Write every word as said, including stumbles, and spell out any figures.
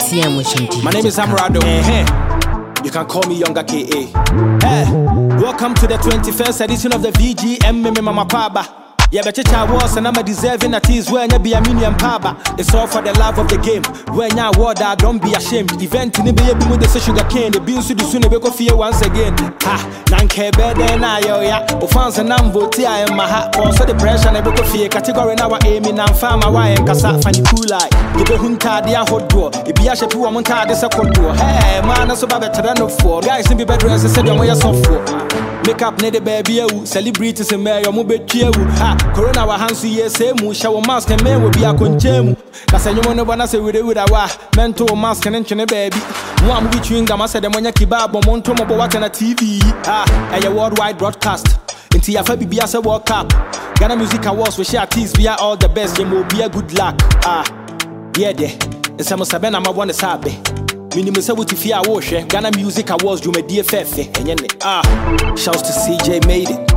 T M Washington. My name is Amrado. Hey, you can call me Younger K A. Hey, welcome to the twenty-first edition of the V G M Mama Paba. Yeah, but I was and I'm a deserving at ease when you be a minion paba. It's all for the love of the game. When you award, don't be ashamed. Event in the baby with the sugar cane. The beans to the soon we go fear once again. Ha, Nanke better than I, ya. Offense and I'm voting. I am my hat. Also the pressure and go fear category now. Aiming and farm away and Kasa Fanny Kulai. You be hunta, dear hot door. If you are a poor monta, this a cold door. Hey, man, so bad better than four. Guys in the bedroom, as I said, you're soft for. Make up near the baby, celebrities and mayor, mobile cheer. Ha, Corona wa hands ye say mu shower mask and men will be a conchemu. That's a woman when I say with it with a mental mask and enchine baby. One between them, I said the Monya Kibab or Montomo watching a T V. Ah, a worldwide broadcast. Into your baby as a World Cup. Ghana Music Awards we share teas, we are all the best, you will be a good luck. Ah, yeah, there. And some Sabena, I want to sabe. Minimum Sabuti Fia Wash, Ghana Music Awards, you may dear Fefe. Ah, shouts to C J made it.